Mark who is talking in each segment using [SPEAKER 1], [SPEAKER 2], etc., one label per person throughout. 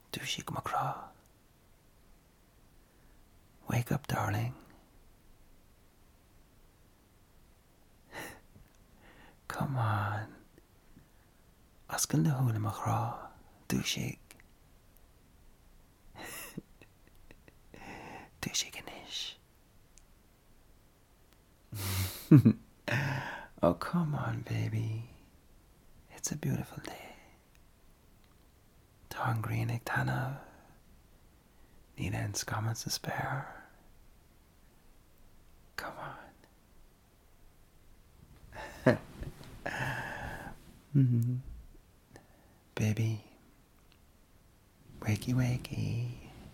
[SPEAKER 1] Douchey McCraw. Wake up, darling. Come on. Oscar the Hula McCraw. Douchey. Douchey Ganesh. Oh, come on, baby. It's a beautiful day. Tá green ag tanna. Ní an scammans to spare. Come on. Baby. Wakey, wakey.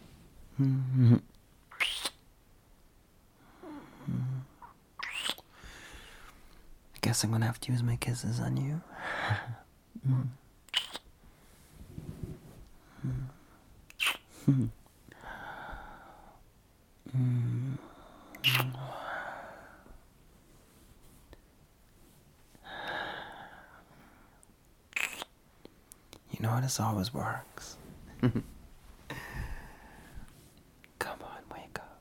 [SPEAKER 1] I guess I'm gonna have to use my kisses on you. You know, this always works. Come on, wake up.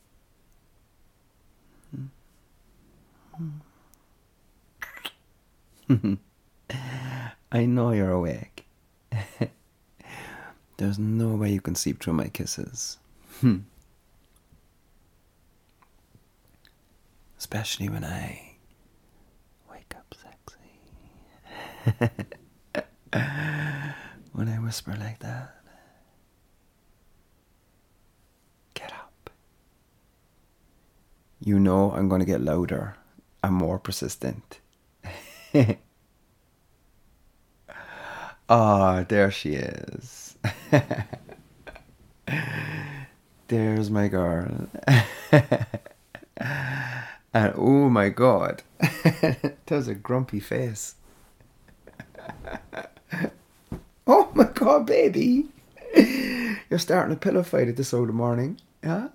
[SPEAKER 1] I know you're awake. There's no way you can sleep through my kisses. Especially when I wake up sexy. When I whisper like that. Get up. You know I'm going to get louder and more persistent. Ah, there she is. There's my girl. And oh my God, there's a grumpy face. Oh my God, baby. You're starting a pillow fight at this hour of the morning. Yeah?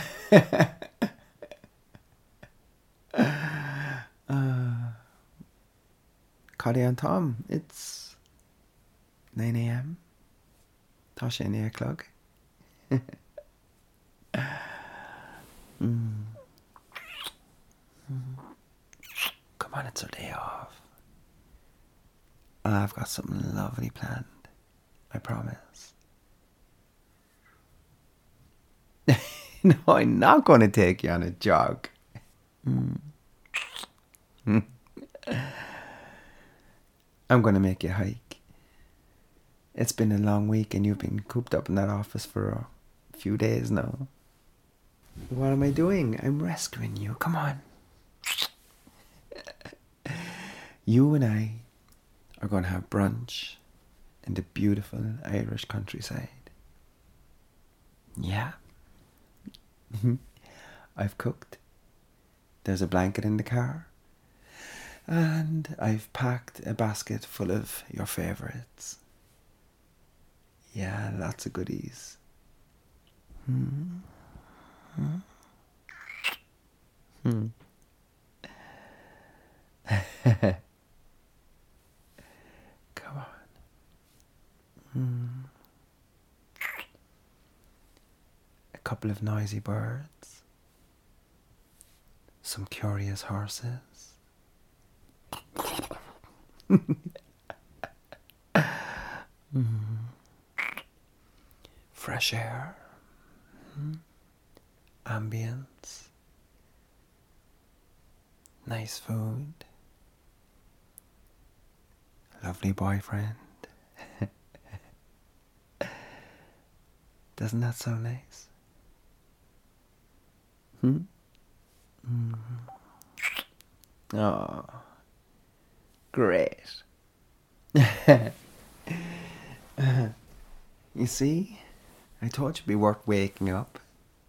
[SPEAKER 1] Coddy and Tom, it's 9 a.m. Tá sé 9 o'clock. Come on, it's our day off. I've got something lovely planned. I promise. No, I'm not going to take you on a jog. I'm going to make you hike. It's been a long week and you've been cooped up in that office for a few days now. What am I doing? I'm rescuing you. Come on. You and I are going to have brunch in the beautiful Irish countryside. Yeah. I've cooked. There's a blanket in the car. And I've packed a basket full of your favourites. Yeah, lots of goodies. Come on. A couple of noisy birds. Some curious horses. Fresh air. Ambience. Nice food. Lovely boyfriend. Doesn't that sound nice? Oh, great. You see, I thought you'd be worth waking up.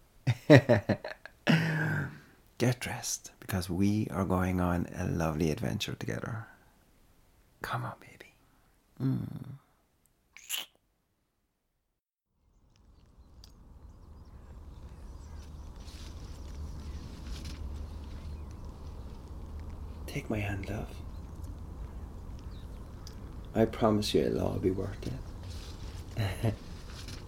[SPEAKER 1] Get dressed, because we are going on a lovely adventure together. Come on, baby. Take my hand, love. I promise you it'll all be worth it.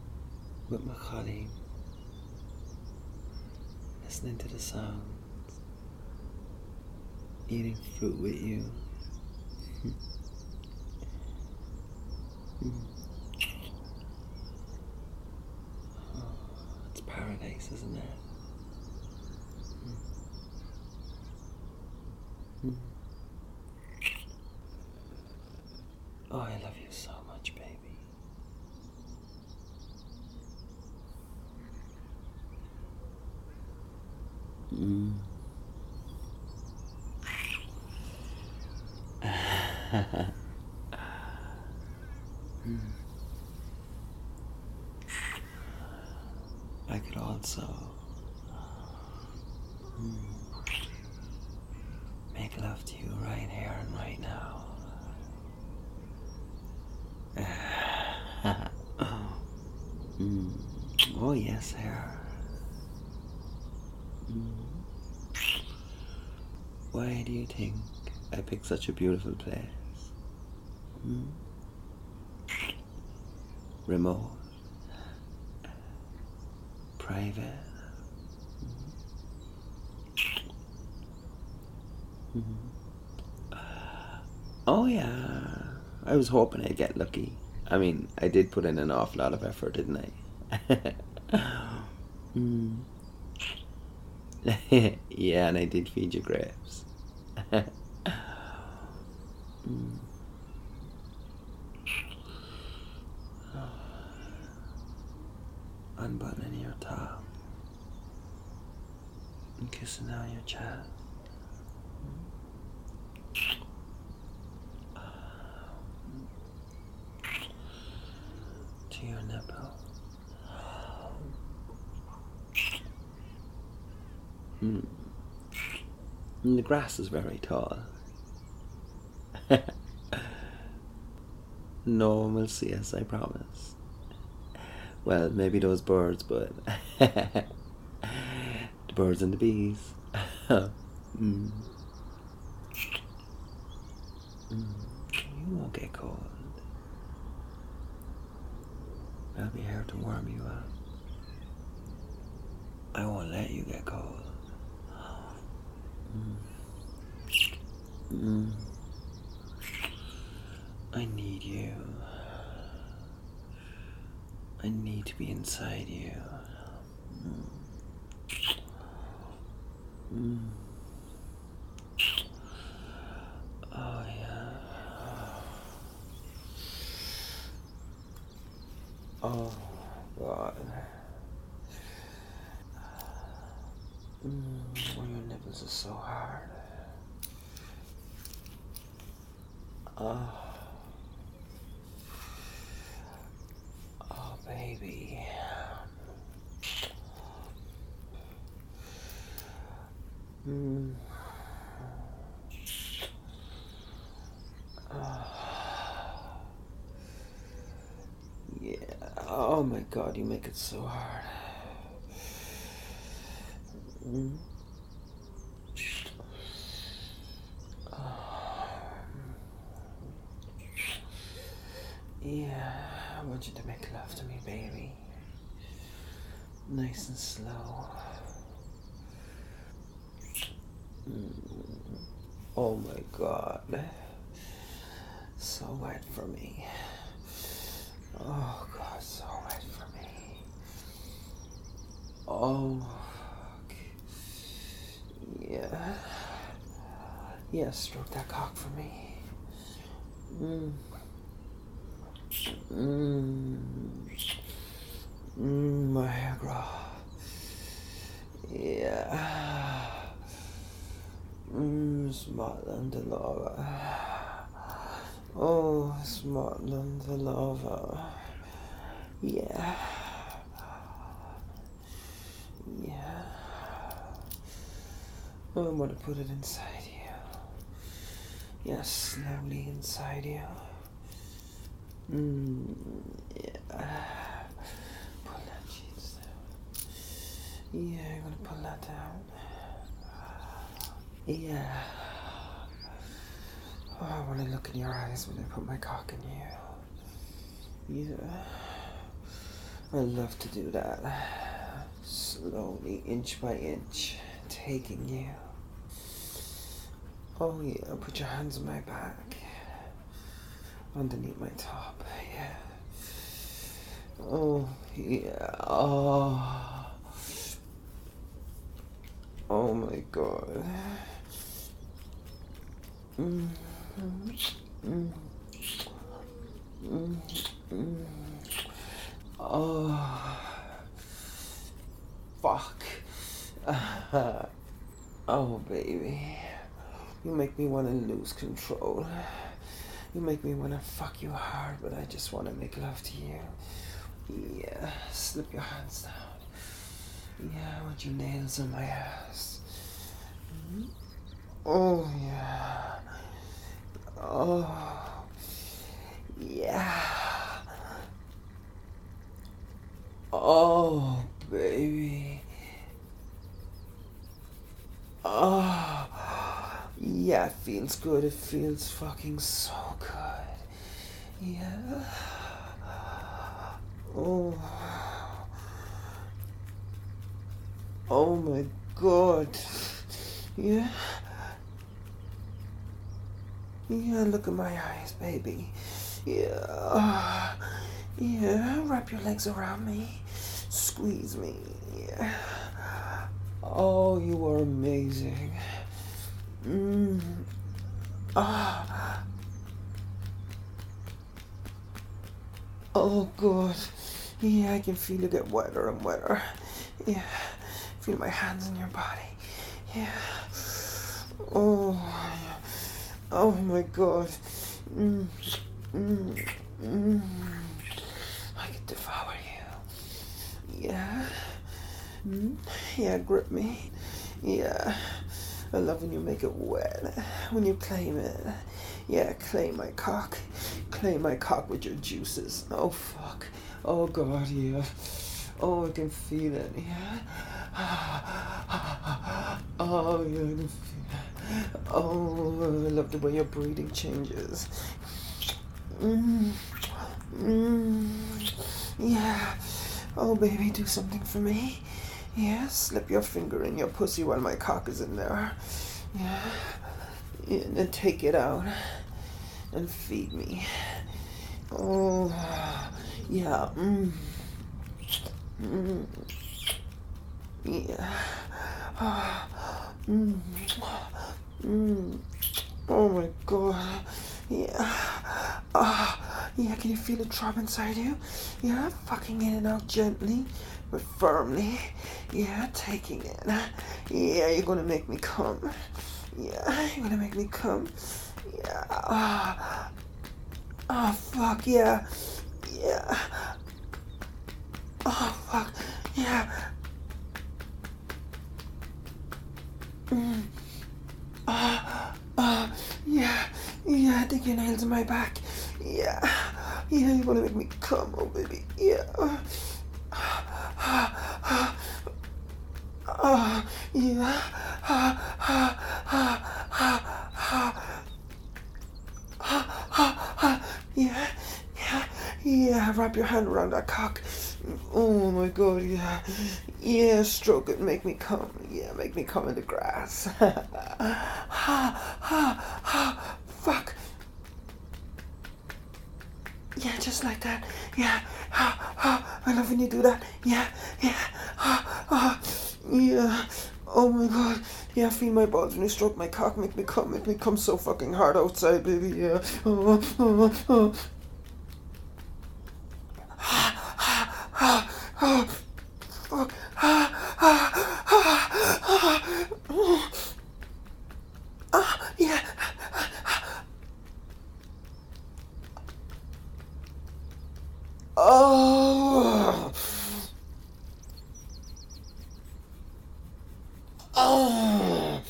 [SPEAKER 1] with my colleague, listening to the sounds, eating fruit with you. Oh, it's paradise, isn't it? Oh, I love you so much, baby. I could also make love to you right here and right now. Oh yes, here. Why do you think I picked such a beautiful place? Remote, private. Oh yeah, I was hoping I'd get lucky. I mean, I did put in an awful lot of effort, didn't I? Yeah, and I did feed you grapes. Unbuttoning your top and kissing down your chest. To your nipple. And the grass is very tall. No one will see us, I promise. Well, maybe those birds, but the birds and the bees. You won't get cold. I'll be here to warm you up. I won't let you get cold. I need you. I need to be inside you. Oh yeah. Oh God. Oh, your nipples are so hard. Oh baby. Yeah. Oh my God, you make it so hard. Yeah, I want you to make love to me, baby. Nice and slow. Oh my God. So wet for me. Oh God, so wet for me. Oh. Yeah. Yeah, stroke that cock for me. My hair grow. Yeah. Smartland the lava. Oh, Smartland the lava. Yeah. Yeah. Oh, I'm gonna put it inside you. Yeah, slowly inside you. Yeah. Pull that sheets down. Yeah, I'm gonna pull that down. Yeah. Oh, I wanna look in your eyes when I put my cock in you. Yeah. I love to do that. Slowly, inch by inch, taking you. Oh yeah, put your hands on my back. Underneath my top, yeah. Oh yeah, oh. Oh my god. Mm. Mm. Mm. Mm. Oh. Fuck. Oh, baby. You make me want to lose control. You make me want to fuck you hard, but I just want to make love to you. Yeah, slip your hands down. Yeah, I want your nails on my ass. Oh, yeah. Oh, yeah. Oh, baby. Oh, yeah, it feels good. It feels fucking so good. Yeah. Oh. Oh my god. Yeah. Yeah, look at my eyes, baby. Yeah. Yeah, wrap your legs around me. Squeeze me. Yeah. Oh, you are amazing. Ah. Oh, God. Yeah, I can feel it get wetter and wetter. Yeah. Feel my hands in your body. Yeah. Oh. Oh, my God. I could devour you. Yeah. Yeah, grip me. Yeah. I love when you make it wet. When you claim it. Yeah, claim my cock. Claim my cock with your juices. Oh, fuck. Oh, God, yeah. Oh, I can feel it. Yeah. Oh, yeah, I can feel it. Oh, I love the way your breathing changes. Yeah. Oh, baby, do something for me. Yeah, slip your finger in your pussy while my cock is in there. Yeah. And then take it out and feed me. Oh, yeah. Yeah. Oh my god. Yeah. Yeah, can you feel it drop inside you? Yeah, fucking in and out gently, but firmly. Yeah, taking it. Yeah, you're gonna make me come. Yeah, you're gonna make me come. Yeah. Oh, fuck, yeah. Yeah. Oh, fuck, yeah. Yeah. Yeah, dig your nails in my back. Yeah. Yeah, you're gonna make me come, oh, baby. Yeah. Yeah. Yeah, yeah, yeah, wrap your hand around that cock. Oh my god, yeah. Yeah, stroke it, make me come. Yeah, make me come in the grass. Fuck. Yeah, just like that. Yeah. I love when you do that. Yeah, yeah. Yeah. Oh my god. Yeah, feel my balls when you stroke my cock, make me come so fucking hard outside, baby. Yeah. Fuck. Yeah. Oh. Oh.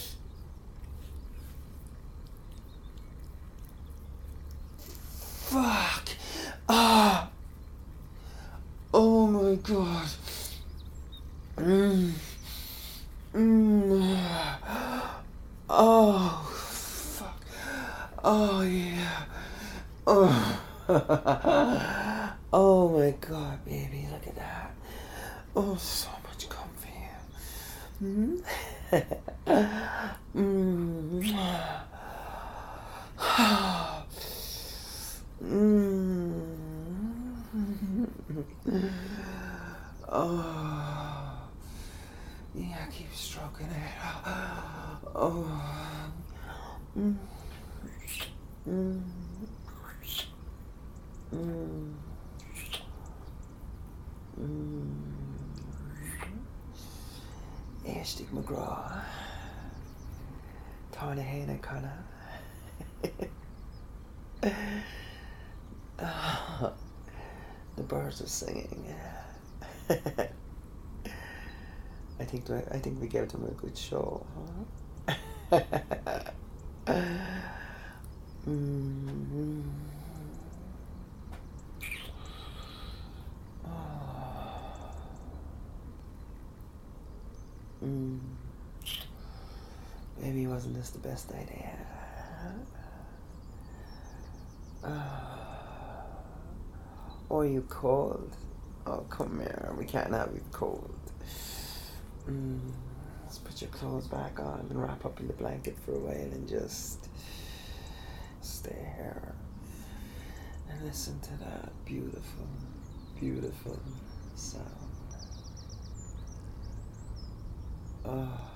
[SPEAKER 1] Fuck. Ah. Oh my god. Oh, fuck. Oh, yeah. Oh. Oh my god, baby, look at that. Oh, so much comfy. Mm-hmm. Mm. Mm. Oh. Yeah, keep stroking it. Oh. Mm. Mm. Mm. Mm. Eerst ik McGraw. Tana Hana Kana. The birds are singing. I think we gave them a good show, huh? Mm-hmm. Oh. Mm. Maybe wasn't this the best idea? Oh, are you cold? Oh, come here. We can't have you cold. Let's put your clothes back on and wrap up in the blanket for a while and just stay here and listen to that beautiful, beautiful sound. Oh.